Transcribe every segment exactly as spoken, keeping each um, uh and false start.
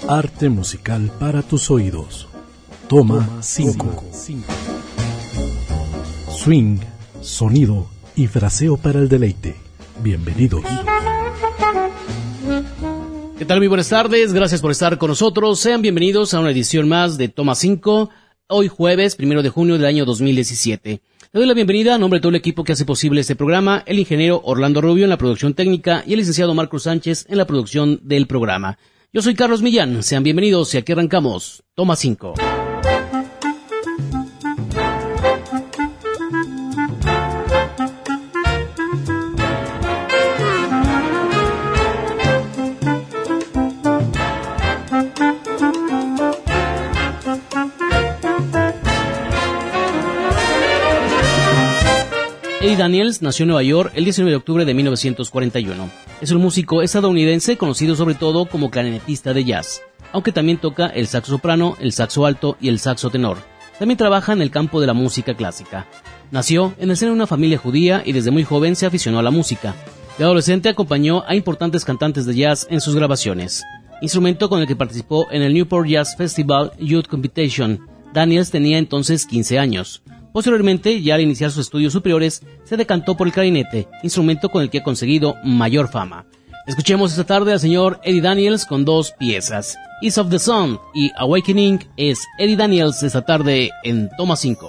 Arte musical para tus oídos. Toma cinco. Swing, sonido y fraseo para el deleite. Bienvenidos. ¿Qué tal? Muy buenas tardes, gracias por estar con nosotros. Sean bienvenidos a una edición más de Toma cinco, hoy jueves, primero de junio del año dos mil diecisiete. Le doy la bienvenida a nombre de todo el equipo que hace posible este programa, el ingeniero Orlando Rubio en la producción técnica y el licenciado Marcos Sánchez en la producción del programa. Yo soy Carlos Millán, sean bienvenidos y aquí arrancamos Toma cinco. Eddie Daniels nació en Nueva York el diecinueve de octubre de mil novecientos cuarenta y uno. Es un músico estadounidense conocido sobre todo como clarinetista de jazz, aunque también toca el saxo soprano, el saxo alto y el saxo tenor. También trabaja en el campo de la música clásica. Nació en el seno de una familia judía y desde muy joven se aficionó a la música. De adolescente acompañó a importantes cantantes de jazz en sus grabaciones, instrumento con el que participó en el Newport Jazz Festival Youth Competition. Daniels tenía entonces quince años. Posteriormente, ya al iniciar sus estudios superiores, se decantó por el clarinete, instrumento con el que ha conseguido mayor fama. Escuchemos esta tarde al señor Eddie Daniels con dos piezas. Ease of the Sun y Awakening es Eddie Daniels esta tarde en Toma cinco.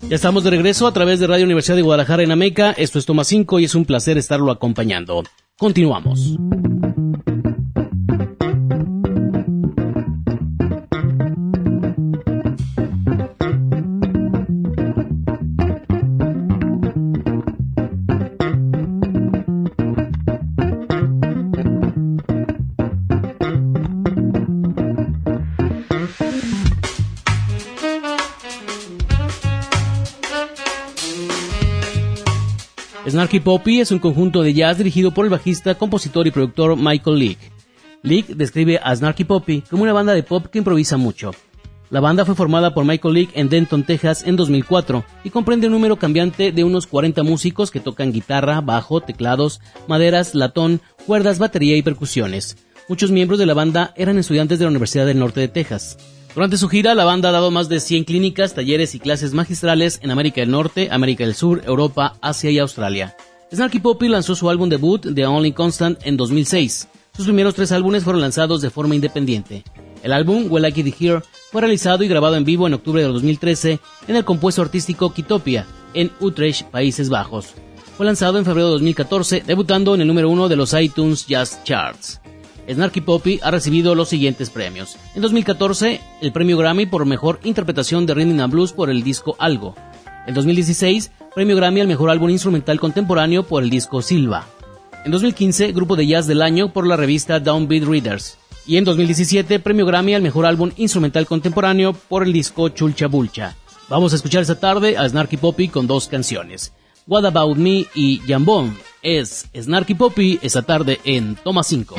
Ya estamos de regreso a través de Radio Universidad de Guadalajara en Ameca. Esto es Toma cinco y es un placer estarlo acompañando. Continuamos. Snarky Puppy es un conjunto de jazz dirigido por el bajista, compositor y productor Michael League. League describe a Snarky Puppy como una banda de pop que improvisa mucho. La banda fue formada por Michael League en Denton, Texas en dos mil cuatro y comprende un número cambiante de unos cuarenta músicos que tocan guitarra, bajo, teclados, maderas, latón, cuerdas, batería y percusiones. Muchos miembros de la banda eran estudiantes de la Universidad del Norte de Texas. Durante su gira, la banda ha dado más de cien clínicas, talleres y clases magistrales en América del Norte, América del Sur, Europa, Asia y Australia. Snarky Puppy lanzó su álbum debut, The Only Constant, en dos mil seis. Sus primeros tres álbumes fueron lanzados de forma independiente. El álbum, Well I Get It Here, fue realizado y grabado en vivo en octubre de dos mil trece en el compuesto artístico Kitopia, en Utrecht, Países Bajos. Fue lanzado en febrero de dos mil catorce, debutando en el número uno de los iTunes Jazz Charts. Snarky Puppy ha recibido los siguientes premios. En dos mil catorce, el premio Grammy por mejor interpretación de Rhythm and Blues por el disco Algo. En dos mil dieciséis, premio Grammy al mejor álbum instrumental contemporáneo por el disco Silva. En dos mil quince, grupo de jazz del año por la revista Downbeat Readers. Y en dos mil diecisiete, premio Grammy al mejor álbum instrumental contemporáneo por el disco Chulcha Bulcha. Vamos a escuchar esta tarde a Snarky Puppy con dos canciones, What About Me y Jambon. Es Snarky Puppy esta tarde en Toma cinco.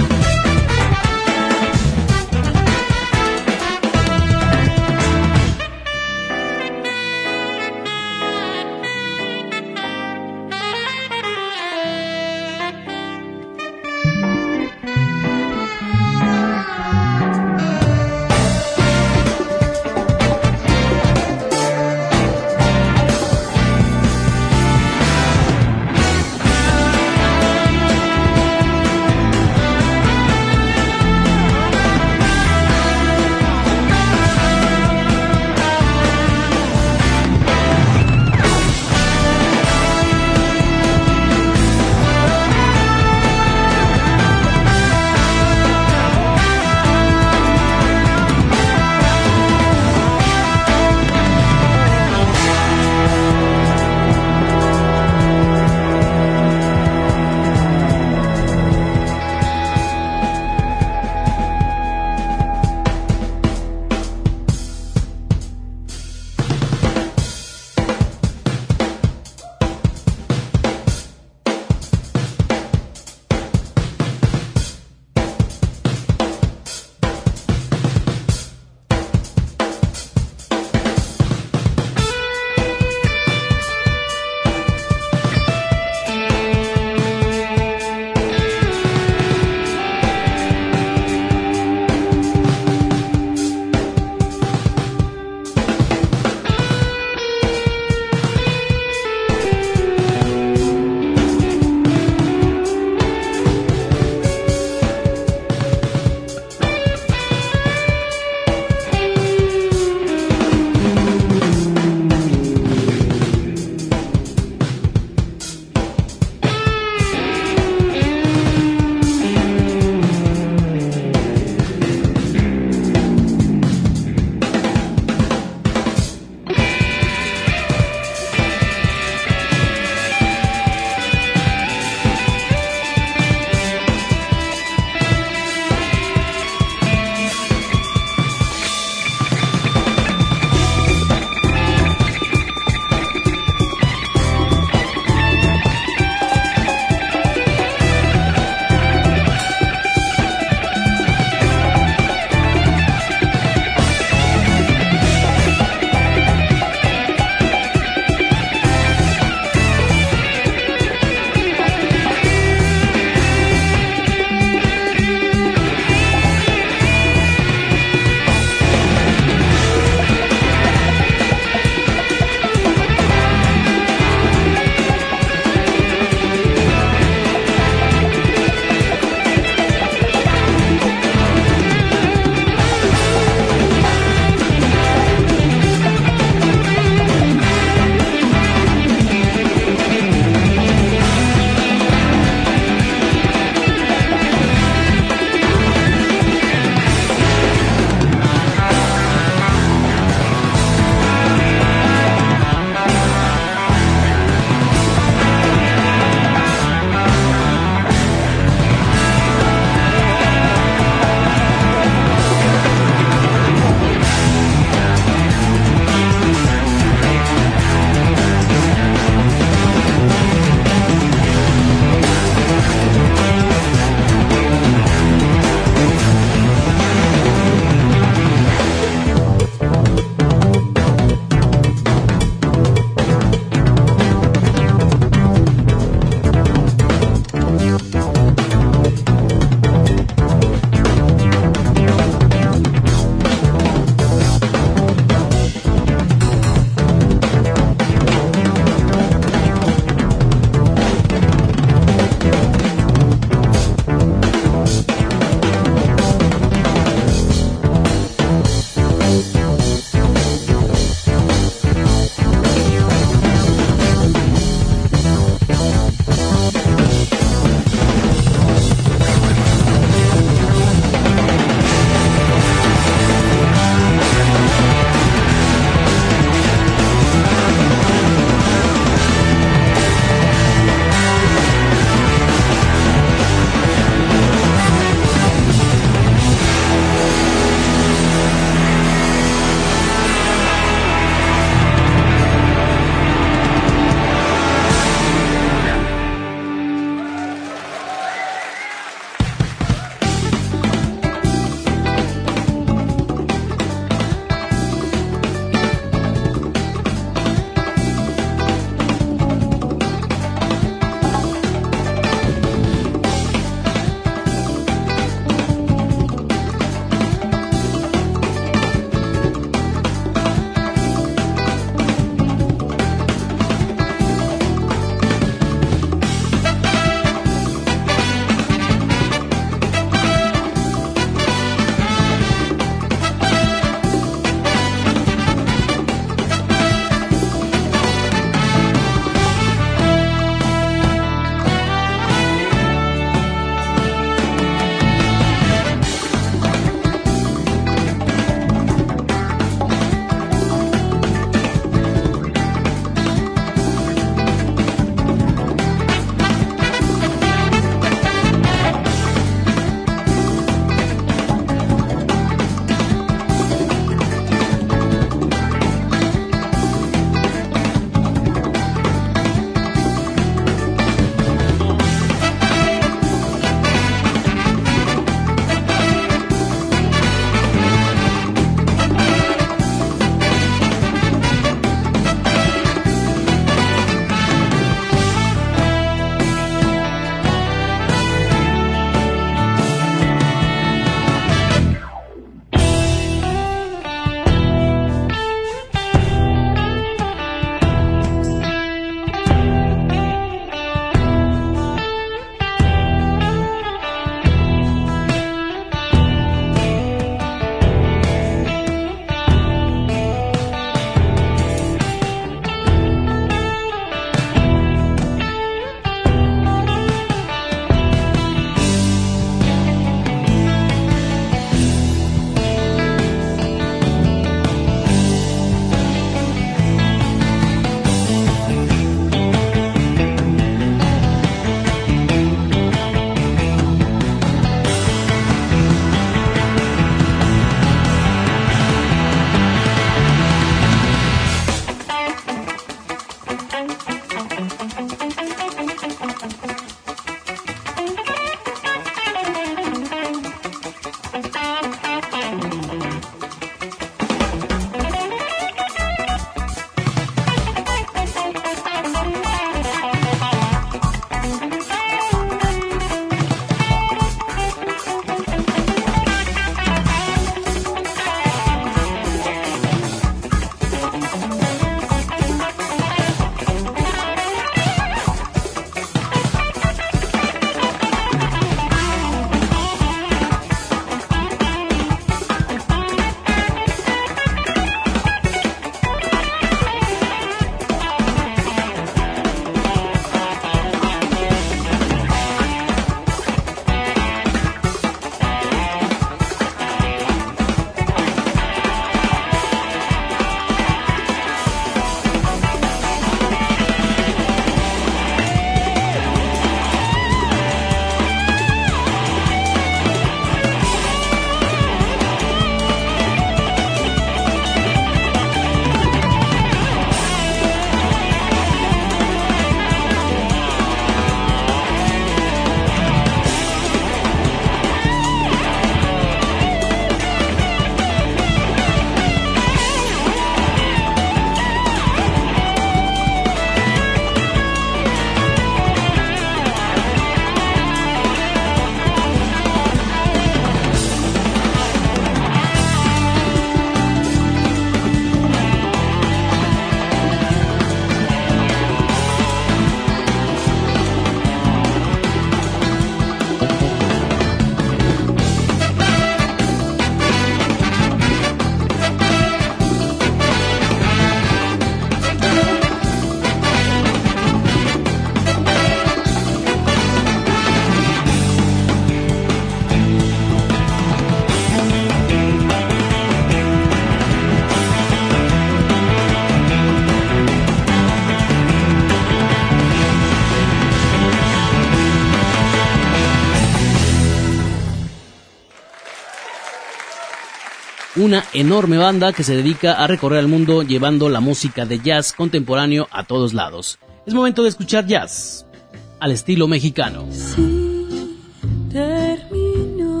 una enorme banda que se dedica a recorrer el mundo llevando la música de jazz contemporáneo a todos lados. Es momento de escuchar jazz al estilo mexicano. Sí, terminó,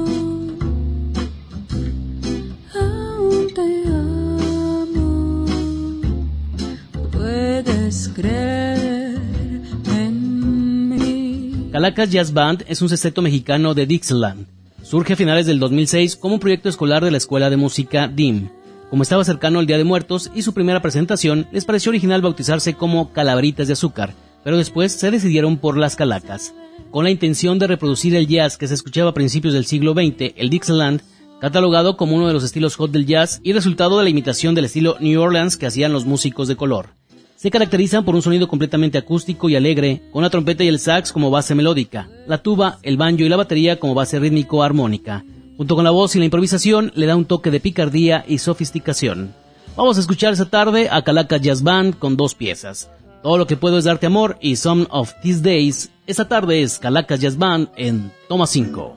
aún te amo, puedes creer en mí. Calacas Jazz Band es un sexteto mexicano de Dixieland. Surge a finales del dos mil seis como un proyecto escolar de la Escuela de Música D I M. Como estaba cercano el Día de Muertos y su primera presentación, les pareció original bautizarse como Calaveritas de Azúcar, pero después se decidieron por las Calacas. Con la intención de reproducir el jazz que se escuchaba a principios del siglo veinte, el Dixieland, catalogado como uno de los estilos hot del jazz y resultado de la imitación del estilo New Orleans que hacían los músicos de color. Se caracterizan por un sonido completamente acústico y alegre, con la trompeta y el sax como base melódica, la tuba, el banjo y la batería como base rítmico-armónica. Junto con la voz y la improvisación le da un toque de picardía y sofisticación. Vamos a escuchar esta tarde a Calacas Jazz Band con dos piezas. Todo lo que puedo es darte amor y Some of These Days. Esta tarde es Calacas Jazz Band en Toma cinco.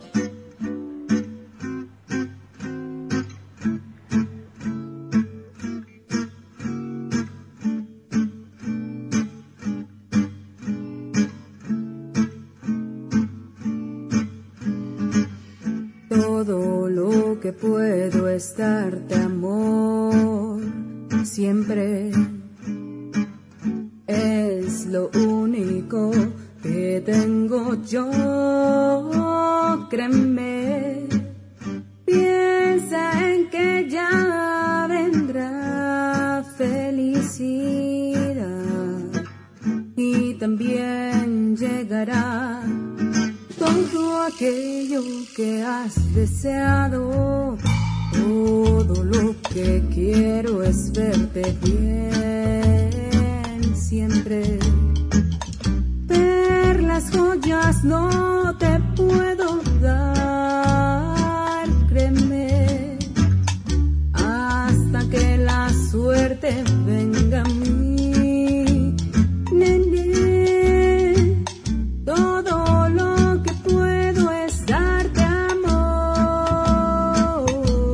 Todo lo que puedo es darte amor, siempre es lo único que tengo yo, créeme, piensa en que ya vendrá felicidad y también llegará todo aquello que has deseado. Todo lo que quiero es verte bien siempre. Perlas, joyas no te puedo dar, créeme, hasta que la suerte venga a mí. Nene, todo lo que puedo es darte amor.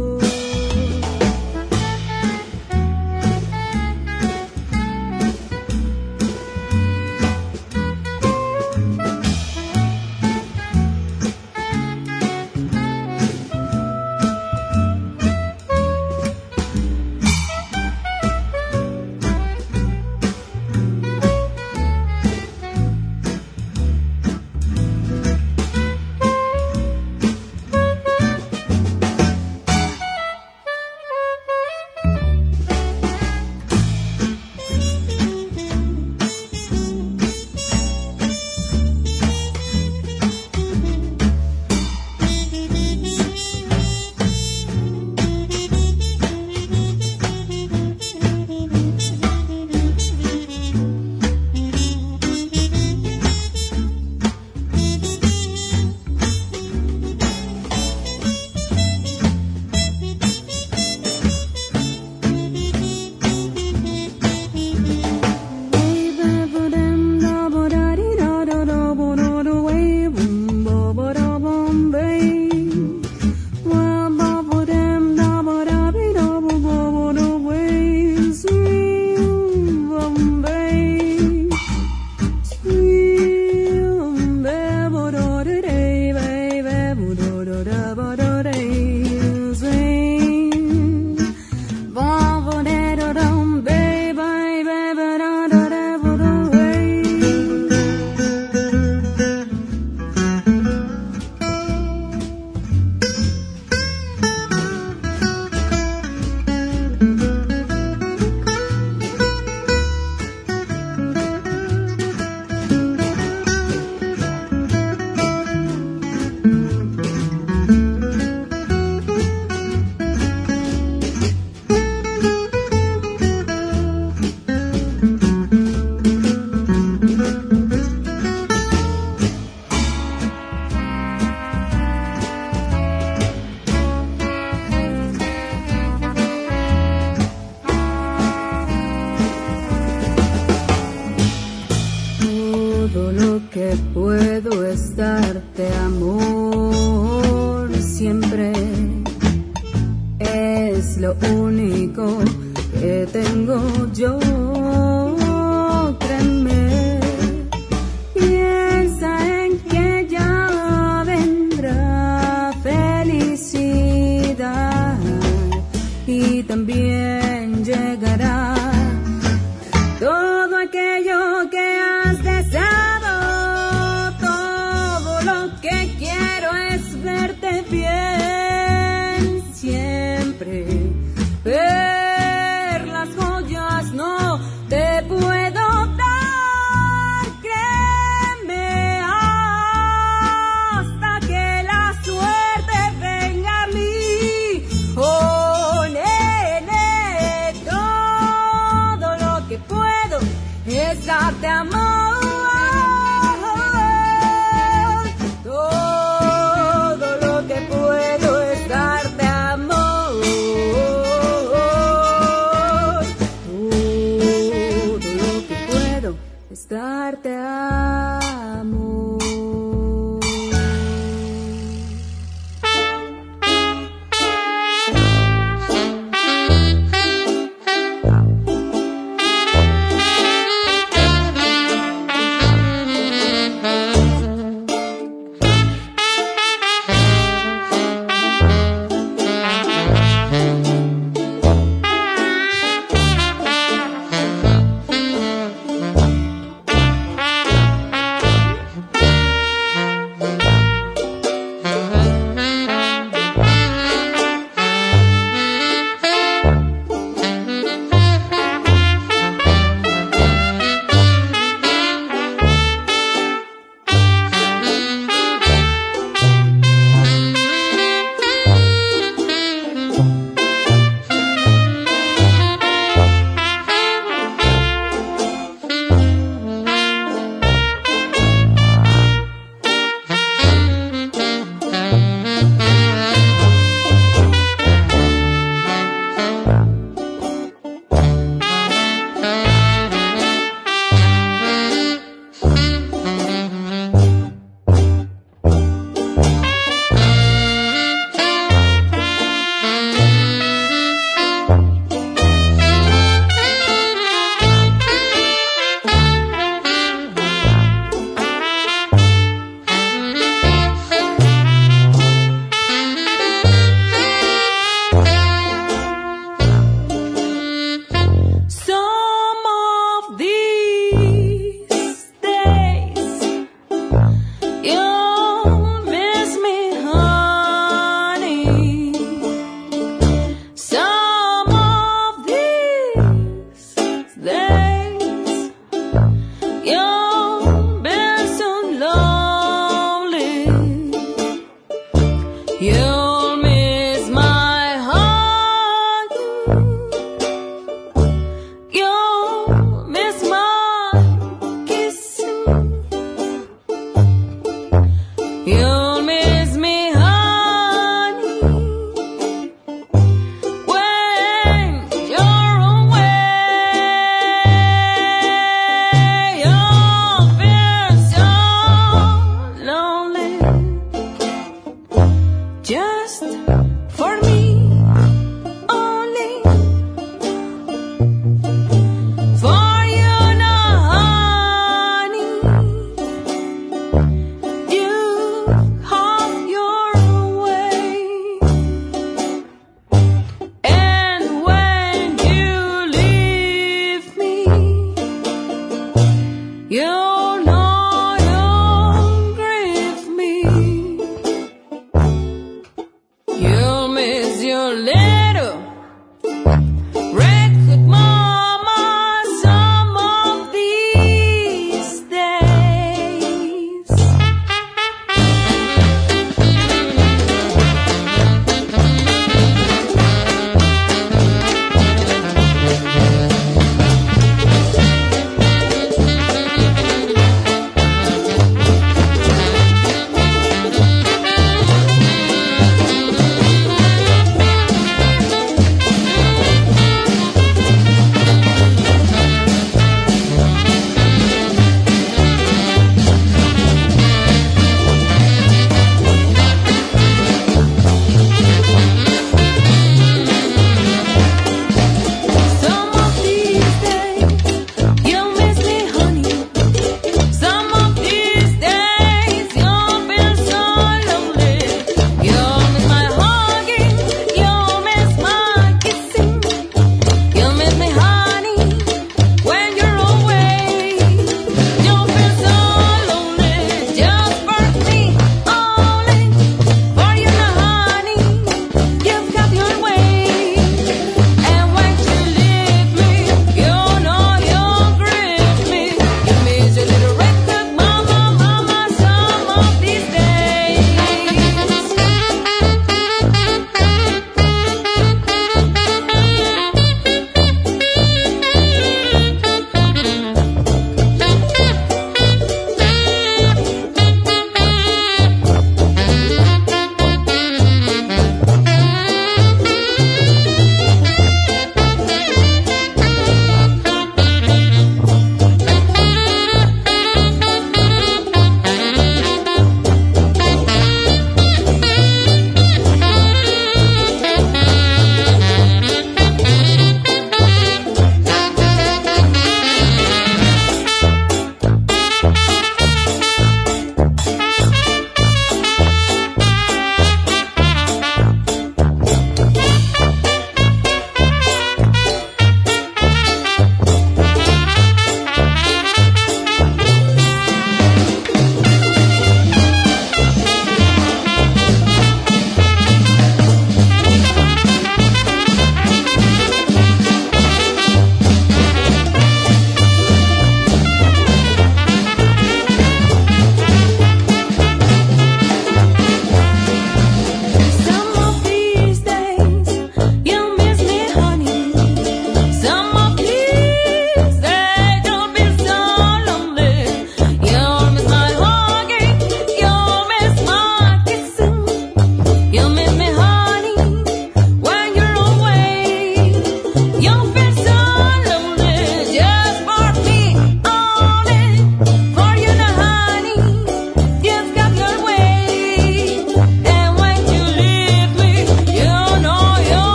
Todo lo que puedo es darte amor, siempre es es lo único que tengo yo. Créeme, piensa en que ya vendrá felicidad y también llegará todo aquello que has deseado. Todo lo que quiero es verte bien siempre. Ver las joyas no te puedo dar, créeme, hasta que la suerte venga a mí. Oh, nene, todo lo que puedo es darte amor. Todo lo que puedo es darte amor. Todo lo que puedo es darte amor.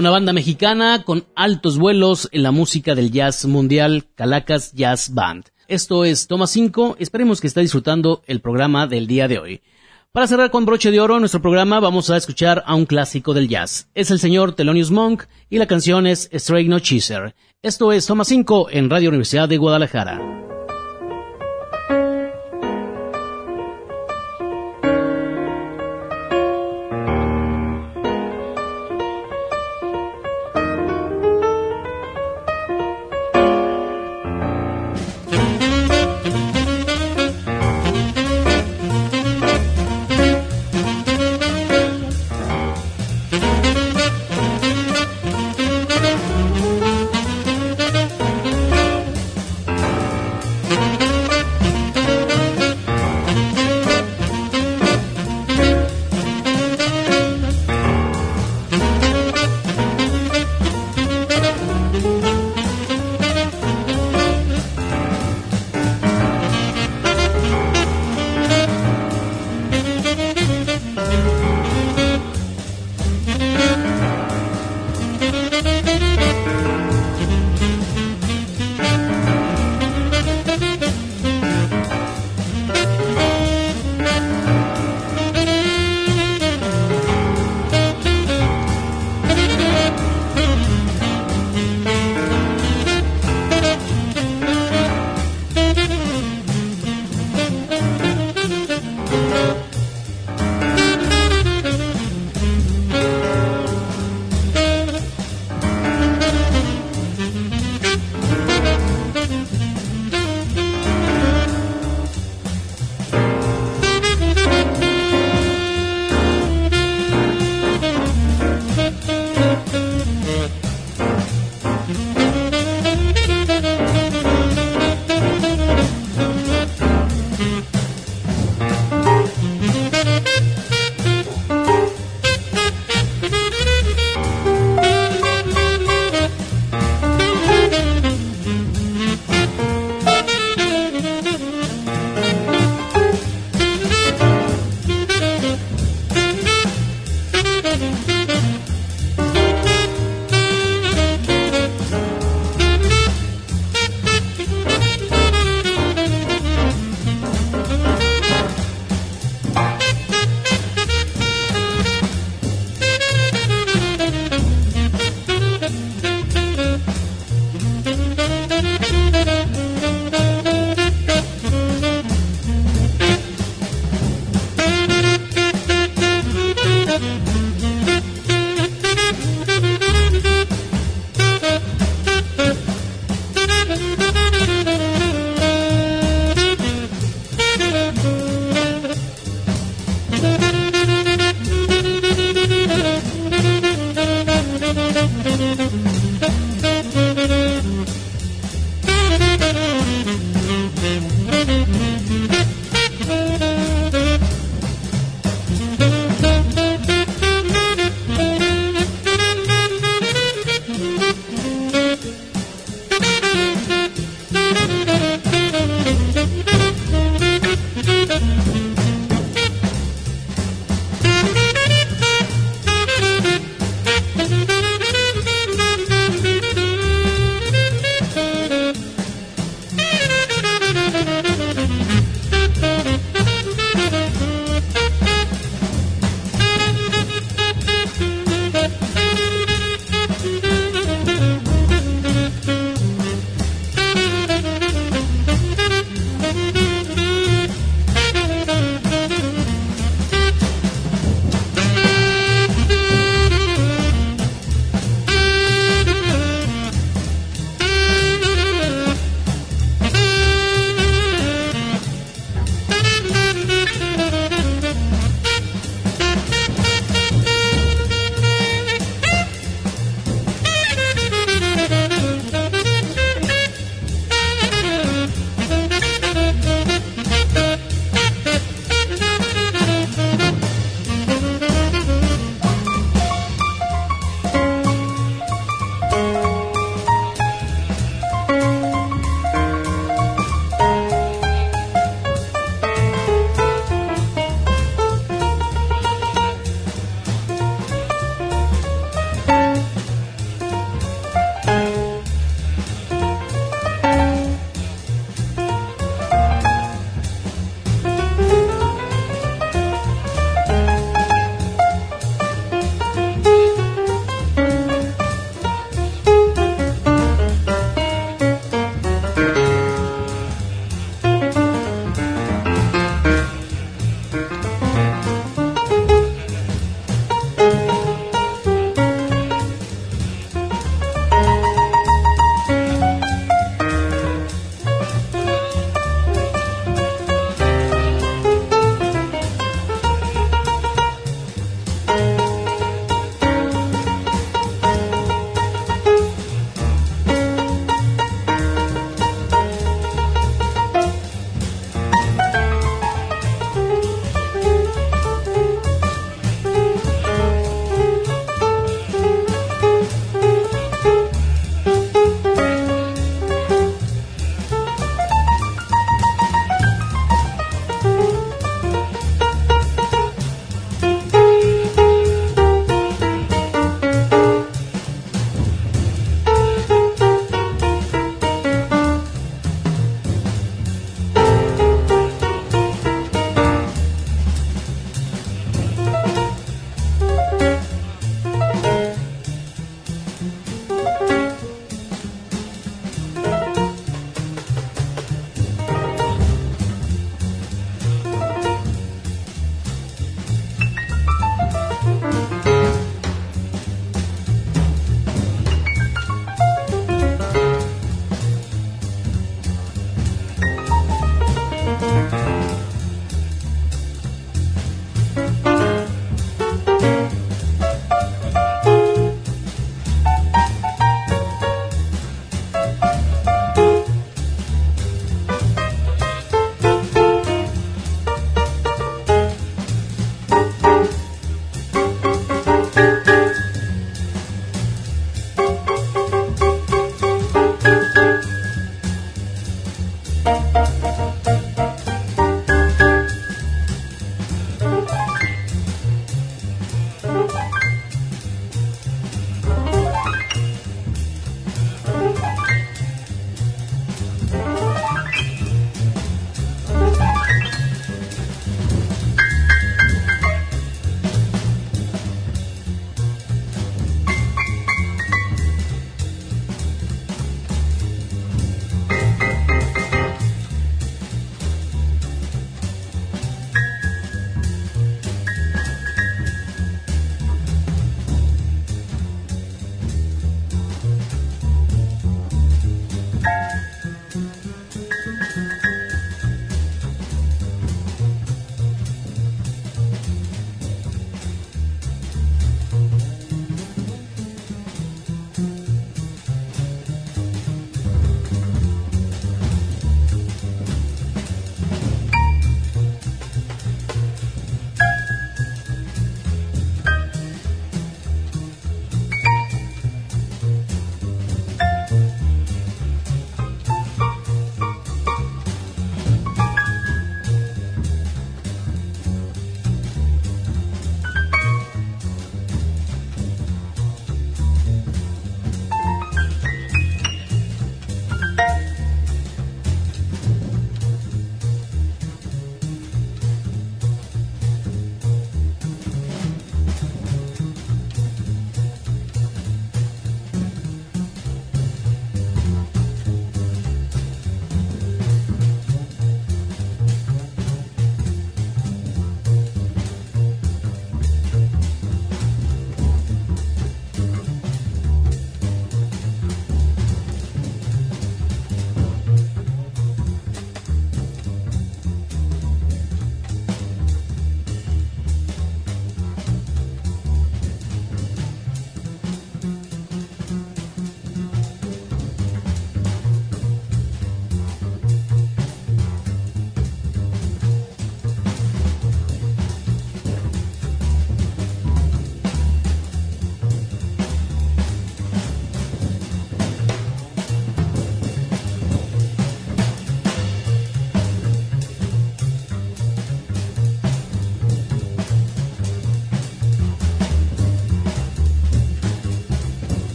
Una banda mexicana con altos vuelos en la música del jazz mundial, Calacas Jazz Band. Esto es Toma cinco, esperemos que esté disfrutando el programa del día de hoy. Para cerrar con broche de oro nuestro programa, vamos a escuchar a un clásico del jazz. Es el señor Thelonious Monk y la canción es Straight No Chaser. Esto es Toma cinco en Radio Universidad de Guadalajara.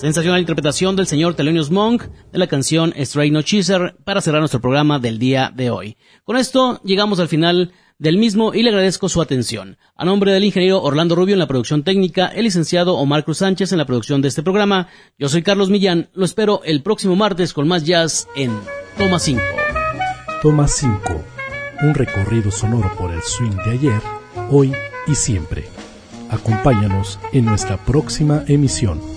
Sensacional interpretación del señor Thelonious Monk de la canción Straight No Chaser para cerrar nuestro programa del día de hoy. Con esto llegamos al final del mismo y le agradezco su atención. A nombre del ingeniero Orlando Rubio en la producción técnica, el licenciado Omar Cruz Sánchez en la producción de este programa, yo soy Carlos Millán. Lo espero el próximo martes con más jazz en Toma cinco. Toma cinco, un recorrido sonoro por el swing de ayer, hoy y siempre. Acompáñanos en nuestra próxima emisión.